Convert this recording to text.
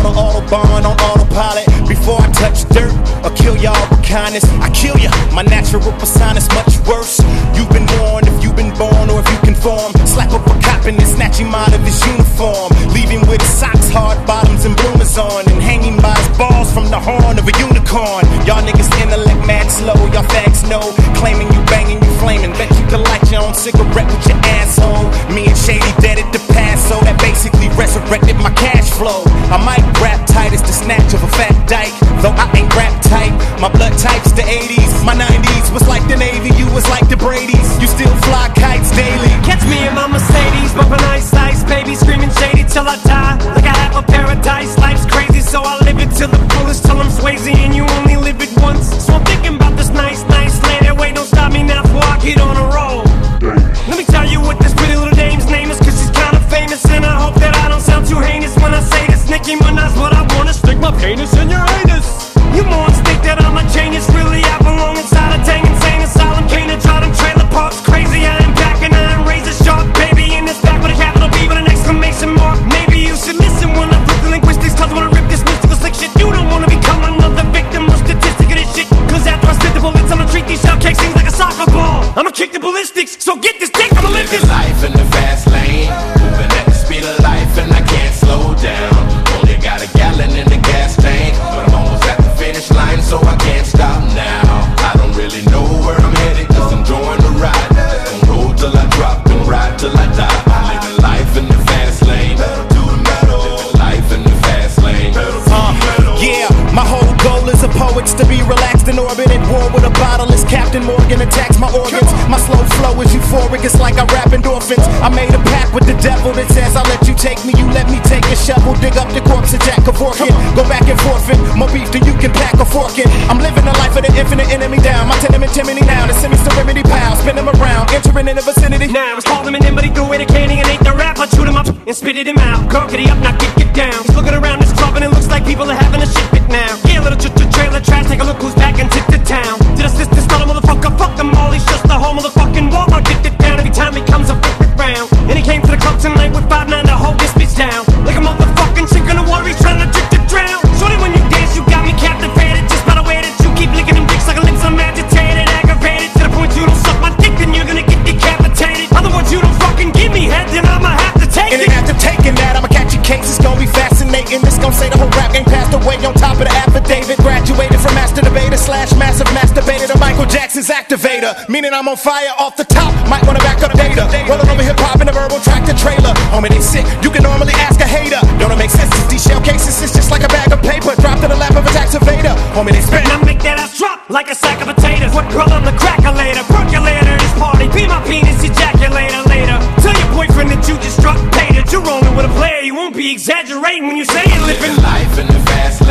Autobahn on autopilot. Before I touch dirt or kill y'all with kindness, I kill ya. My natural persona's much worse. You've been warned if you've been born or if you conform. Slap up a cop and then snatch him out of his uniform. Leave him with his socks, hard bottoms, and bloomers on, and hang him by his balls from the horn of a unicorn. Y'all niggas intellect mad slow, y'all fags know. Claiming you banging, you flaming. Bet you could light your own cigarette with your asshole. Me and Shady dead at the past, so that basically resurrected my cash flow. I might rap tight as the snatch of a fat dyke, though I ain't rap tight. My blood type's the 80s, my 90s was like the Navy, you was like the Brady's. You still fly kites daily. Catch me in my Mercedes, bumping ice, baby screaming Shady till I die. Like I have a paradise, life's crazy, so I live it to the fullest till I'm Swayze, and you only live it once. So I'm thinking about this nice lady. Wait, don't stop me now before I get on a roll. Let me tell you what this pretty little dame's name is, cause she's kinda famous, and I hope that I don't sound too heinous when I say this. Nicki Minaj, what I wanna stick my penis in your anus. You morons think that I'm a genius, really I belong inside a dang insane asylum. Can't try them trailer parks crazy, I am back and I am razor sharp, baby in this back with a capital B with an exclamation mark. Maybe you should listen when I flip the linguistics, cause I wanna rip this mystical slick shit. You don't wanna become another victim or statistic of this shit, cause after I spit the bullets I'ma treat these shell cakes things like a soccer ball. I'ma kick the ballistics, so get this dick, I'ma lift this life in the fast lane, moving at the speed of life and I can't slow down. Only got a gallon in the gas tank, but I'm almost at the finish line, so I can't stop now. I don't really know where I'm headed, cause I'm enjoying the ride. Just gon' roll till I drop and ride till I die. I'm living life in the fast lane, living life in the fast lane. Yeah, my whole goal as a poet's to be relaxed in orbit at war with a bottle as Captain Morgan attacks my organs. My slow flow is euphoric, it's like I rap endorphins. I made a pact with the devil that says I'll let you take me, you let me take a shovel, dig up the corpse of Jack Kevorkian. Go back and forfeit, more beef than you can pack a fork in. I'm living the life of the infinite enemy down. My tenement chimney now, the semi-serenity pal. Spin him around, entering in the vicinity. Now it's called him an but he threw away the candy and ate the rap. I chewed him up and spitted him out. Gurkity up, now get down. He's looking around this club and it looks like people are having a shit fit now. Yeah, little trailer trash, take a look who's back and tip the town. Did a sister start a motherfucker? Fuck them all, he's just the whole motherfucking Walmart. Get it down every time he comes up with round. And he came to the club tonight with 5'9" to hold this bitch down. Like a motherfucking chick in the water, he's trying to drown. Shorty, when you dance, you got me captivated. Just by the way that you keep licking them dicks like a lips, I'm agitated, aggravated. To the point you don't suck my dick, then you're gonna get decapitated. Otherwise, you don't fucking give me head, then I'ma have to take it. And after taking that, I'ma catch your case, it's gonna be fascinating. This gon' say the whole rap game passed away on top of the affidavit. Graduated from master debater / massive masturbator to Michael Jackson's activator. Meaning I'm on fire off the top, might wanna back up the data. Rolling over hip-hop in a verbal tractor trailer. Homie, they sick, you can normally ask a hater. Don't it make sense? These shell cases, it's just like a bag of paper dropped in the lap of a tax evader. Homie, they spit. And I make that ass drop like a sack of potatoes. What girl on the crackulator? Percolator, this party, be my penis ejaculator later. Tell your boyfriend that you just struck paid it. You're rolling with a player, you won't be exaggerating when you say it. Living life in the fast